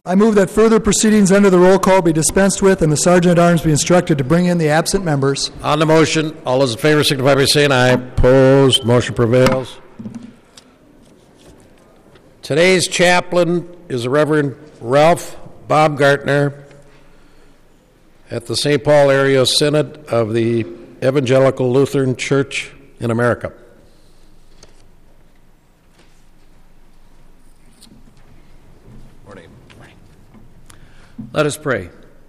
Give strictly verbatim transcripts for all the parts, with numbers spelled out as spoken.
I move that further proceedings under the roll call be dispensed with and the Sergeant at Arms be instructed to bring in the absent members. On the motion, all those in favor signify by saying aye. Opposed, motion prevails. Today's chaplain is the Reverend Ralph Baumgartner at the Saint Paul Area Synod of the Evangelical Lutheran Church in America. Let us pray.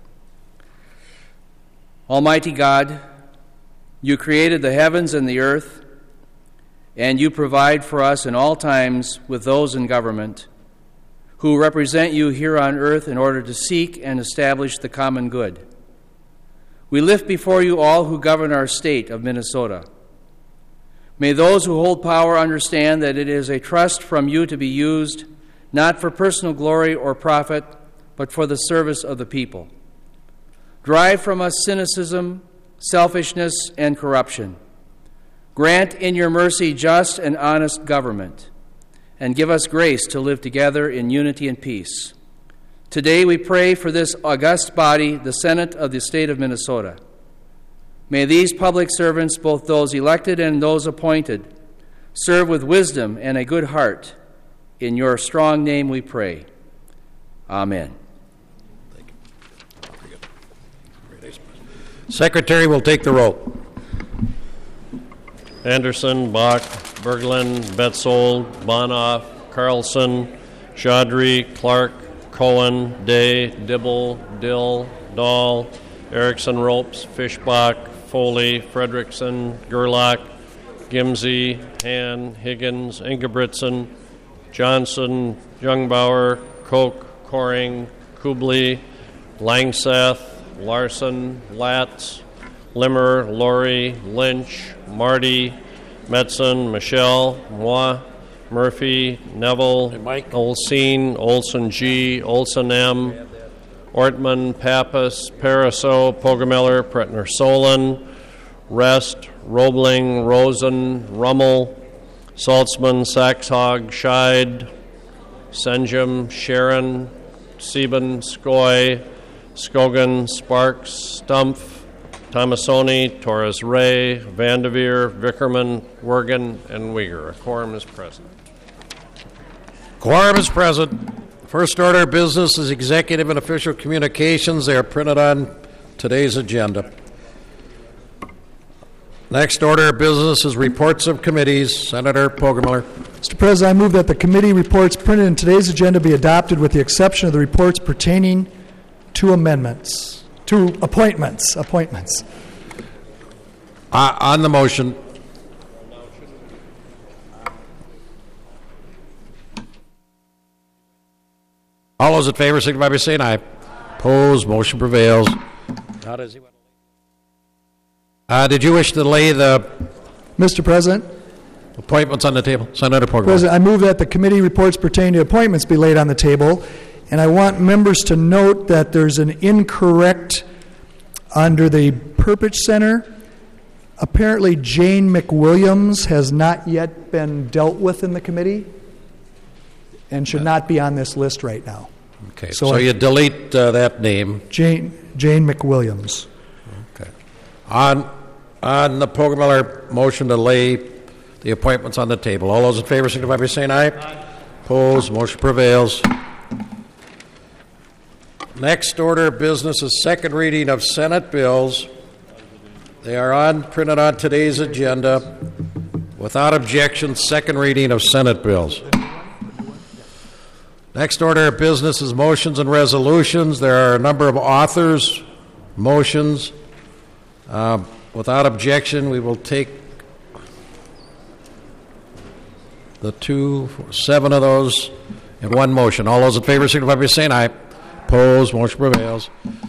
Almighty God, you created the heavens and the earth, and you provide for us in all times with those in government who represent you here on earth in order to seek and establish the common good. We lift before you all who govern our state of Minnesota. May those who hold power understand that it is a trust from you to be used not for personal glory or profit, but for the service of the people. Drive from us cynicism, selfishness, and corruption. Grant in your mercy just and honest government, and give us grace to live together in unity and peace. Today we pray for this august body, the Senate of the state of Minnesota. May these public servants, both those elected and those appointed, serve with wisdom and a good heart. In your strong name we pray. Amen. Secretary will take the roll. Anderson, Bach, Berglund, Betzold, Bonoff, Carlson, Chaudhry, Clark, Cohen, Day, Dibble, Dill, Dahl, Erickson, Ropes, Fischbach, Foley, Fredrickson, Gerlach, Gimsey, Han, Higgins, Ingebrigtsen, Johnson, Jungbauer, Koch, Coring, Kubley, Langseth, Larson, Latz, Limmer, Laurie, Lynch, Marty, Metzen, Michelle, Moi, Murphy, Neville, hey, Mike. Olseen, Olson G, Olson M, Ortman, Pappas, Pariseau, Pogemeller, Pretner Solon, Rest, Roebling, Rosen, Rummel, Saltzman, Saxhog, Scheid, Senjum, Sharon, Sieben, Skoy, Scogan, Sparks, Stumpf, Tomasoni, Torres Ray, Vandeveer, Vickerman, Wergen, and Uyghur. A quorum is present. Quorum is present. First order of business is executive and official communications. They are printed on today's agenda. Next order of business is reports of committees. Senator Pogemeller. Mister President, I move that the committee reports printed in today's agenda be adopted with the exception of the reports pertaining to amendments, to appointments, appointments. Uh, on the motion. All those in favor signify by saying aye. Opposed, motion prevails. How does he want to lay? Uh, did you wish to lay the Mister President? Appointments on the table? Senator Pogemeller. President, I move that the committee reports pertaining to appointments be laid on the table. And I want members to note that there's an incorrect under the Perpich Center. Apparently, Jane McWilliams has not yet been dealt with in the committee and should not be on this list right now. Okay, so, so you delete uh, that name. Jane Jane McWilliams. Okay. On on the Pogemeller motion to lay the appointments on the table. All those in favor signify by saying aye. Aye. Opposed, motion prevails. Next order of business is second reading of Senate bills. They are on printed on today's agenda. Without objection, second reading of Senate bills. Next order of business is motions and resolutions. There are a number of authors, motions. Uh, without objection, we will take the two, seven of those in one motion. All those in favor signify by saying aye. Opposed, motion prevails.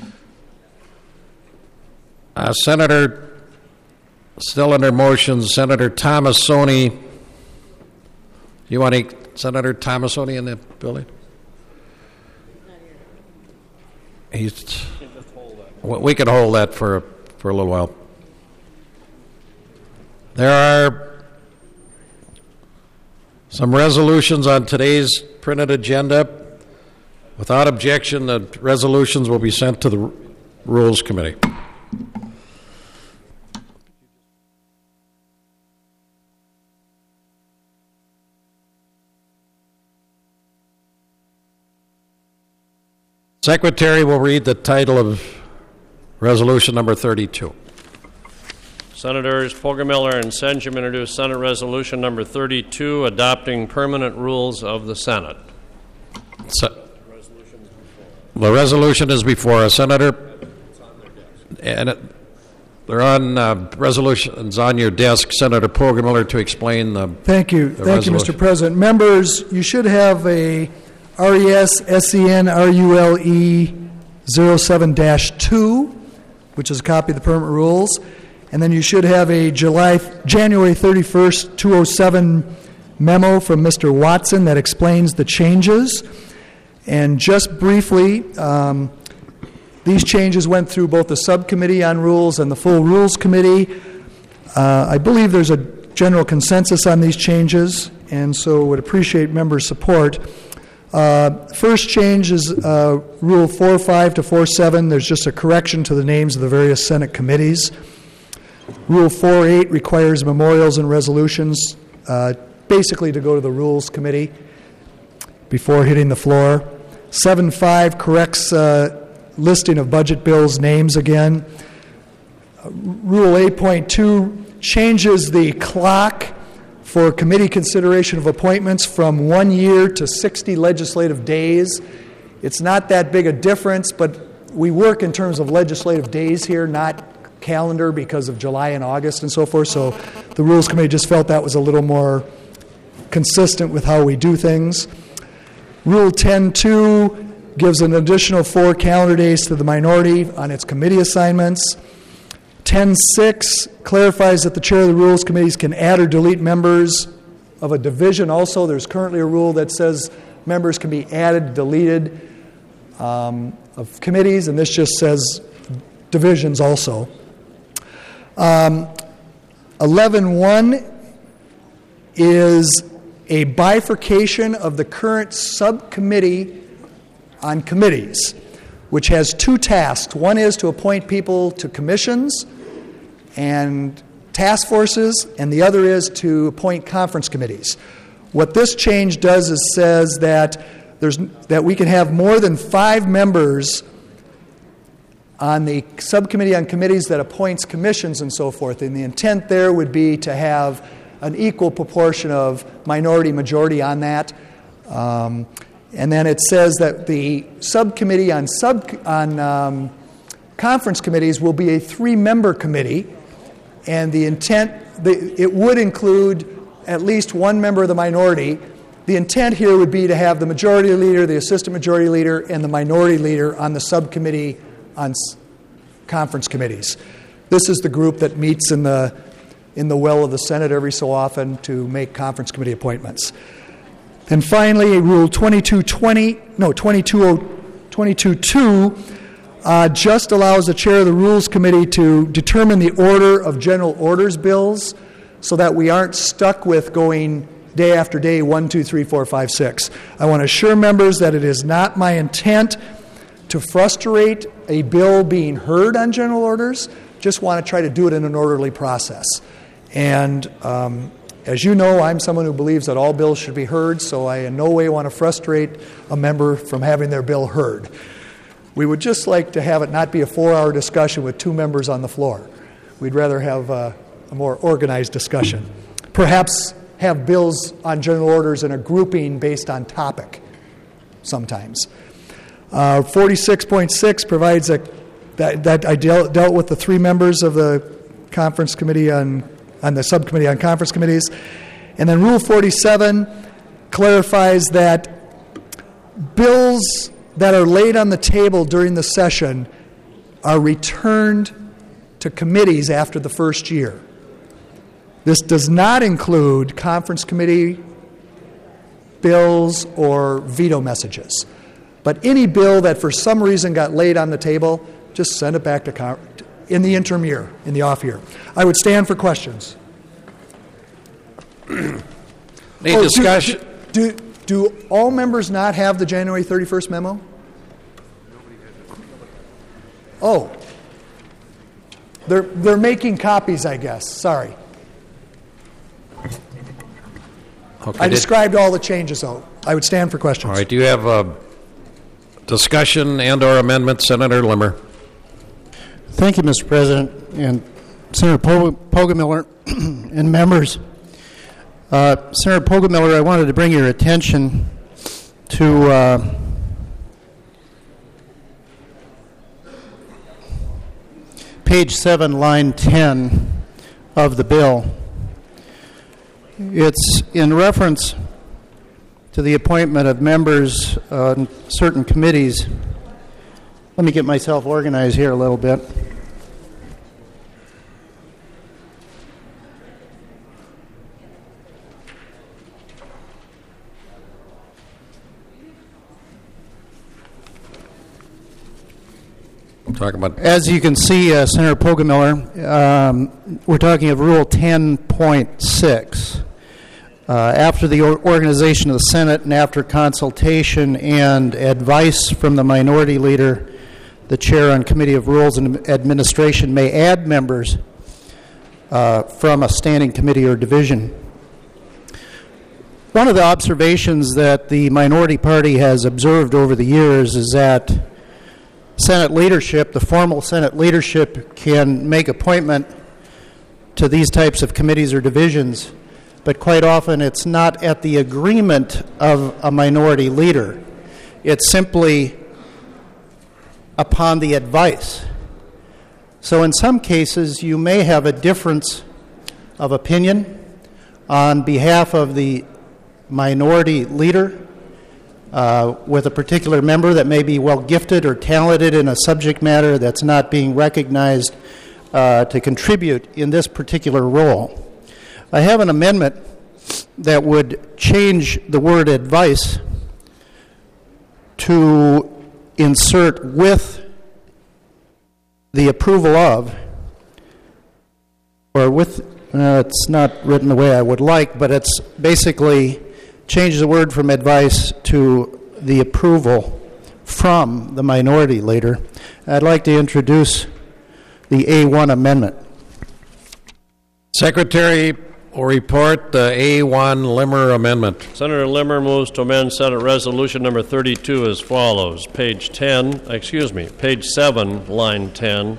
Uh, Senator, still under motions, Senator Tomasoni. You want to, Senator Tomasoni in the building? He's. We can hold that for for a little while. There are some resolutions on today's printed agenda. Without objection, the resolutions will be sent to the Rules Committee. Secretary will read the title of resolution number thirty-two. Senators Poggemiller and Senjum introduce Senate Resolution number thirty-two, adopting permanent rules of the Senate. So, the resolution is before us, Senator, and it, they're on uh, resolutions on your desk. Senator Poggemiller to explain the. Thank you, the thank you, Mister President. Members, you should have a R E S S E N R U L E zero seven dash two, which is a copy of the permanent rules. And then you should have a July, January thirty-first, two thousand seven memo from Mister Watson that explains the changes. And just briefly, um, these changes went through both the subcommittee on rules and the full rules committee. Uh, I believe there's a general consensus on these changes, and so would appreciate members' support. Uh, first change is uh, Rule four five to four seven. There's just a correction to the names of the various Senate committees. Rule four eight requires memorials and resolutions, uh, basically to go to the Rules Committee before hitting the floor. seven five corrects uh, listing of budget bills names again. Uh, Rule eight point two changes the clock for committee consideration of appointments from one year to sixty legislative days. It's not that big a difference, but we work in terms of legislative days here, not calendar, because of July and August and so forth. So the Rules Committee just felt that was a little more consistent with how we do things. Rule ten two gives an additional four calendar days to the minority on its committee assignments. ten six clarifies that the chair of the Rules Committees can add or delete members of a division also. There's currently a rule that says members can be added, deleted um, of committees, and this just says divisions also. Um, eleven one is a bifurcation of the current subcommittee on committees, which has two tasks. One is to appoint people to commissions and task forces, and the other is to appoint conference committees. What this change does is says that there's that we can have more than five members on the subcommittee on committees that appoints commissions and so forth. And the intent there would be to have an equal proportion of minority-majority on that. Um, and then it says that the subcommittee on sub on um, conference committees will be a three-member committee, and the intent the, it would include at least one member of the minority. The intent here would be to have the majority leader, the assistant majority leader, and the minority leader on the subcommittee on conference committees. This is the group that meets in the in the well of the Senate every so often to make conference committee appointments. And finally, Rule twenty-two twenty, no, twenty-two two uh, just allows the chair of the Rules Committee to determine the order of general orders bills so that we aren't stuck with going day after day, one, two, three, four, five, six. I want to assure members that it is not my intent to frustrate a bill being heard on general orders. Just want to try to do it in an orderly process. And um, as you know, I'm someone who believes that all bills should be heard, so I in no way want to frustrate a member from having their bill heard. We would just like to have it not be a four-hour discussion with two members on the floor. We'd rather have uh, a more organized discussion. Perhaps have bills on general orders in a grouping based on topic sometimes. Uh, forty-six point six provides a, that, that I dealt, dealt with the three members of the conference committee on, on the subcommittee on conference committees. And then Rule forty-seven clarifies that bills that are laid on the table during the session are returned to committees after the first year. This does not include conference committee bills or veto messages. But any bill that for some reason got laid on the table, just send it back to con- in the interim year, in the off year. I would stand for questions. Any oh, discussion? Do, do, do all members not have the January thirty-first memo? Oh. They're, they're making copies, I guess. Sorry. Okay, I did- described all the changes, though. I would stand for questions. All right, do you have a discussion and/or amendment, Senator Limmer? Thank you, Mister President, and Senator Poggemiller and members. Uh, Senator Poggemiller, I wanted to bring your attention to uh, page seven, line ten of the bill. It's in reference to the appointment of members on certain committees. Let me get myself organized here a little bit. Talking about As you can see, uh, Senator Poggemiller, um, we're talking of Rule ten point six. Uh, after the or- organization of the Senate and after consultation and advice from the minority leader, the chair on Committee of Rules and Administration may add members uh, from a standing committee or division. One of the observations that the minority party has observed over the years is that Senate leadership, the formal Senate leadership, can make appointment to these types of committees or divisions, but quite often it's not at the agreement of a minority leader. It's simply upon the advice. So in some cases, you may have a difference of opinion on behalf of the minority leader Uh, with a particular member that may be well gifted or talented in a subject matter that's not being recognized uh, to contribute in this particular role. I have an amendment that would change the word advice to insert with the approval of, or with, uh, it's not written the way I would like, but it's basically change the word from advice to the approval from the minority leader. I'd like to introduce the A one amendment. Secretary will report the A one Limmer amendment. Senator Limmer moves to amend Senate Resolution number thirty-two as follows. Page ten, excuse me, page seven, line ten.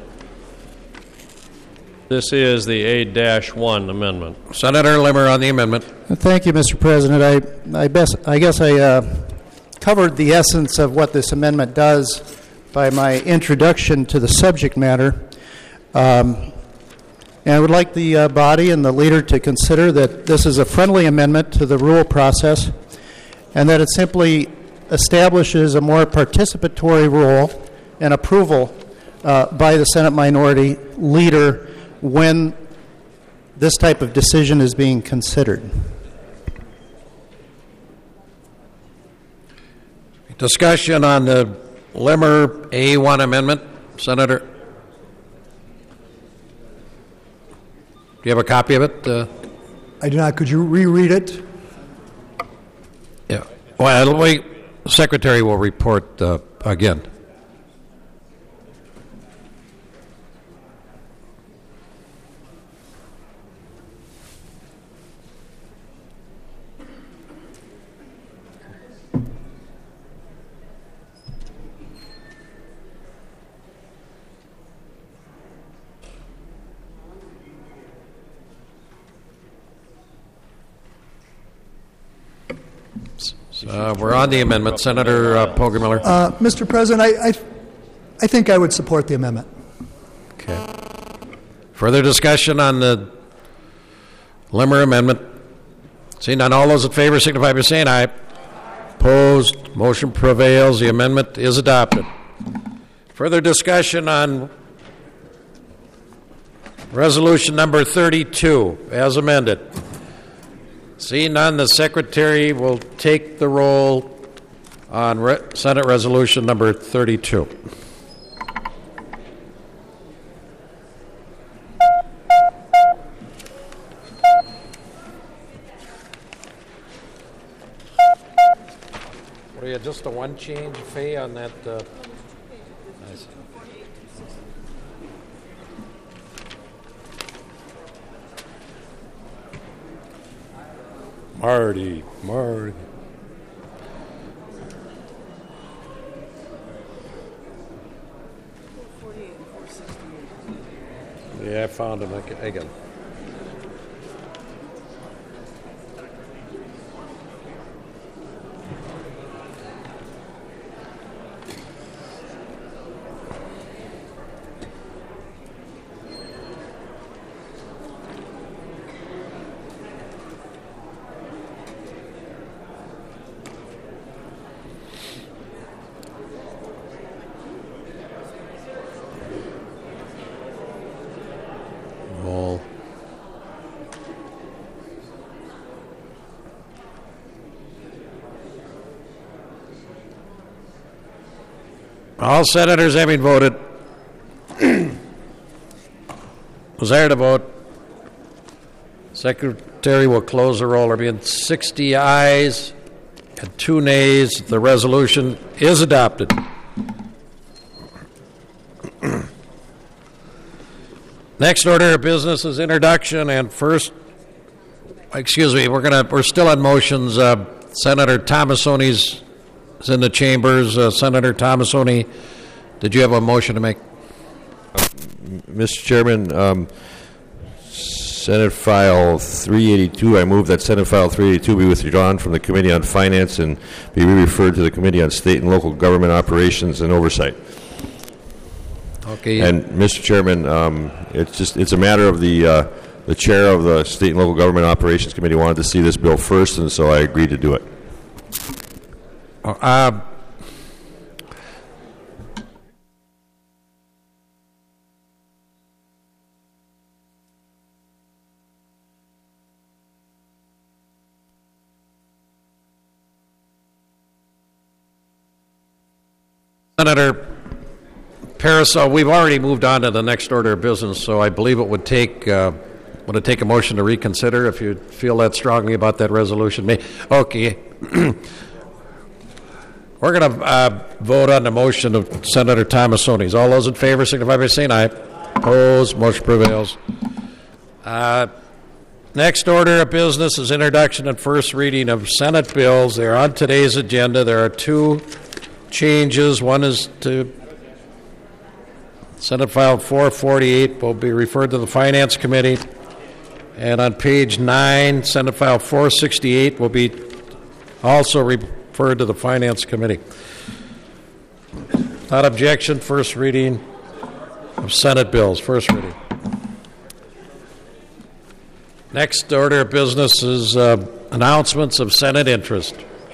This is the A one amendment. Senator Limmer on the amendment. Thank you, Mister President. I, I, best, I guess I uh, covered the essence of what this amendment does by my introduction to the subject matter. Um, and I would like the uh, body and the leader to consider that this is a friendly amendment to the rule process and that it simply establishes a more participatory role and approval uh, by the Senate minority leader when this type of decision is being considered. Discussion on the Limmer A one amendment. Senator, do you have a copy of it? Uh, I do not. Could you reread it? yeah. Well, wait. Secretary will report uh, again. Uh, we're on the amendment. Senator uh, Poggemiller. Uh, Mister President, I, I, I think I would support the amendment. Okay. Further discussion on the Limmer amendment? Seeing none, all those in favor signify by saying aye. Opposed, motion prevails. The amendment is adopted. Further discussion on resolution number thirty-two as amended. Seeing none, the Secretary will take the roll on Re- Senate Resolution number thirty-two. What are you, just a one change, Fay, on that? Uh, nice. Marty, Marty. Yeah, I found him. I got I got him. All. All senators having voted. Desire to vote. Secretary will close the roll. There being sixty ayes and two nays. The resolution is adopted. Next order of business is introduction and first. Excuse me. We're gonna. We're still on motions. Uh, Senator Tomassoni's is in the chambers. Uh, Senator Tomassoni, did you have a motion to make? Uh, Mister Chairman, um, Senate File three eighty-two. I move that Senate File three eighty-two be withdrawn from the Committee on Finance and be referred to the Committee on State and Local Government Operations and Oversight. Okay. And Mister Chairman, um, it's just it's a matter of the uh, the chair of the State and Local Government Operations Committee wanted to see this bill first, and so I agreed to do it. Uh, Senator Parasol, we've already moved on to the next order of business, so I believe it would take uh, would it take a motion to reconsider if you feel that strongly about that resolution. May, okay. We're going to uh, vote on the motion of Senator Tomassoni's. All those in favor signify by saying aye. Opposed, motion prevails. Uh, next order of business is introduction and first reading of Senate bills. They're on today's agenda. There are two changes. One is to Senate File four forty-eight will be referred to the Finance Committee. And on page nine, Senate File four sixty-eight will be also referred to the Finance Committee. Without objection, first reading of Senate bills. First reading. Next order of business is uh, announcements of Senate interest.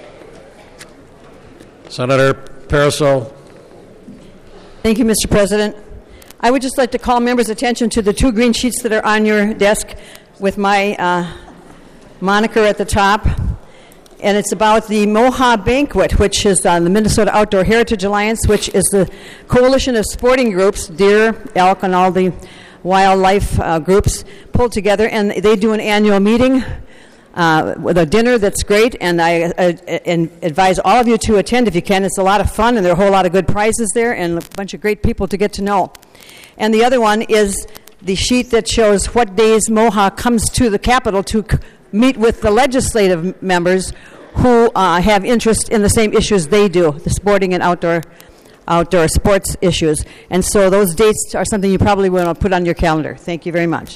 Senator Parasol. Thank you, Mister President. I would just like to call members' attention to the two green sheets that are on your desk with my uh, moniker at the top. And it's about the MOHA Banquet, which is uh, the Minnesota Outdoor Heritage Alliance, which is the coalition of sporting groups, deer, elk, and all the wildlife uh, groups pulled together. And they do an annual meeting uh, with a dinner that's great. And I uh, and advise all of you to attend if you can. It's a lot of fun, and there are a whole lot of good prizes there and a bunch of great people to get to know. And the other one is the sheet that shows what days MOHA comes to the Capitol to c- meet with the legislative members who uh, have interest in the same issues they do, the sporting and outdoor outdoor sports issues. And so those dates are something you probably want to put on your calendar. Thank you very much.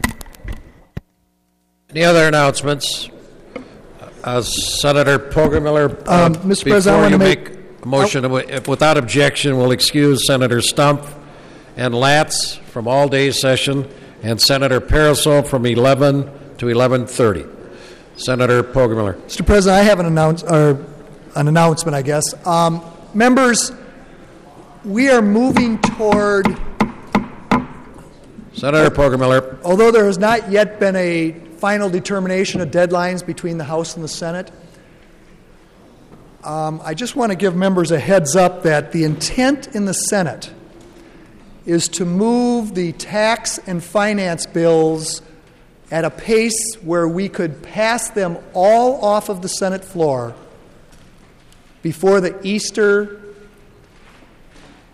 Any other announcements? Uh, Senator Poggemiller, uh, Um, Mister President, I before want you to make- make a motion, oh. if without objection, we'll excuse Senator Stump and Latz from all-day session and Senator Parasol from eleven to eleven thirty. Senator Poggemiller. Mister President, I have an, announce, or an announcement, I guess. Um, members, we are moving toward, Senator Poggemiller. although there has not yet been a final determination of deadlines between the House and the Senate, um, I just want to give members a heads up that the intent in the Senate is to move the tax and finance bills at a pace where we could pass them all off of the Senate floor before the Easter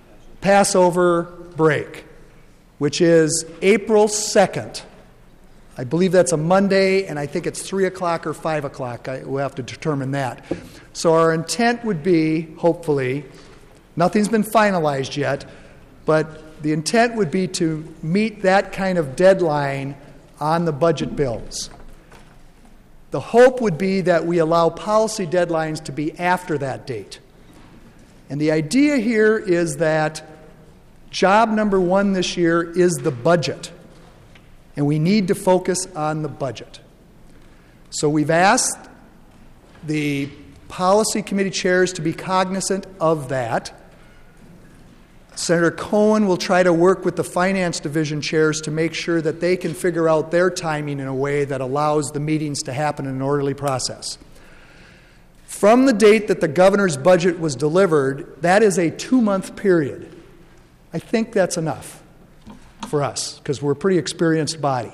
Passover break, which is April second I believe that's a Monday, and I think it's three o'clock or five o'clock. I, we'll have to determine that. So our intent would be, hopefully, nothing's been finalized yet, but the intent would be to meet that kind of deadline on the budget bills. The hope would be that we allow policy deadlines to be after that date. And the idea here is that job number one this year is the budget. And we need to focus on the budget. So we've asked the policy committee chairs to be cognizant of that. Senator Cohen will try to work with the finance division chairs to make sure that they can figure out their timing in a way that allows the meetings to happen in an orderly process. From the date that the governor's budget was delivered, that is a two-month period. I think that's enough for us, because we're a pretty experienced body.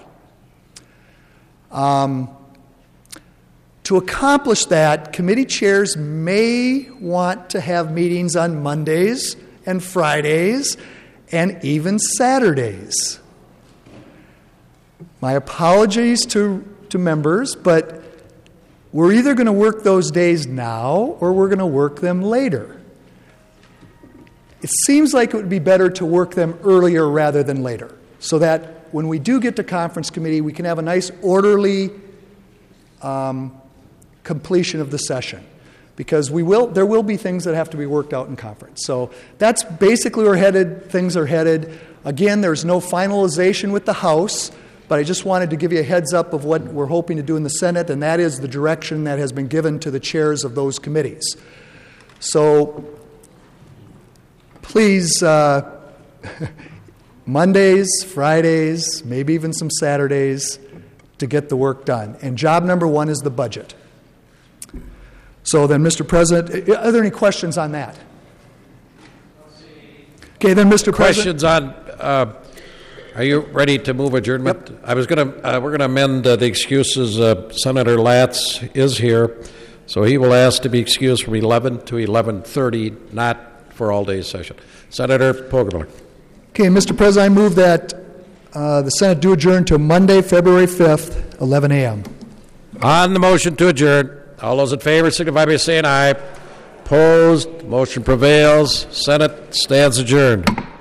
Um, to accomplish that, committee chairs may want to have meetings on Mondays and Fridays and even Saturdays. My apologies to, to members, but we're either going to work those days now or we're going to work them later. It seems like it would be better to work them earlier rather than later, so that when we do get to conference committee, we can have a nice orderly um, completion of the session. Because we will, there will be things that have to be worked out in conference. So that's basically where we're headed. Things are headed. Again, there's no finalization with the House, but I just wanted to give you a heads up of what we're hoping to do in the Senate, and that is the direction that has been given to the chairs of those committees. So please, uh, Mondays, Fridays, maybe even some Saturdays to get the work done. And job number one is the budget. So then, Mister President, are there any questions on that? Okay, then, Mister Questions President. on, uh, are you ready to move adjournment? Yep. I was going to, uh, we're going to amend uh, the excuses. Uh, Senator Latz is here, so he will ask to be excused from eleven to eleven thirty, not for all day session. Senator Poggemiller. Okay, Mister President, I move that uh, the Senate do adjourn to Monday, February fifth, eleven a.m. On the motion to adjourn, all those in favor signify by saying aye. Opposed, motion prevails. Senate stands adjourned.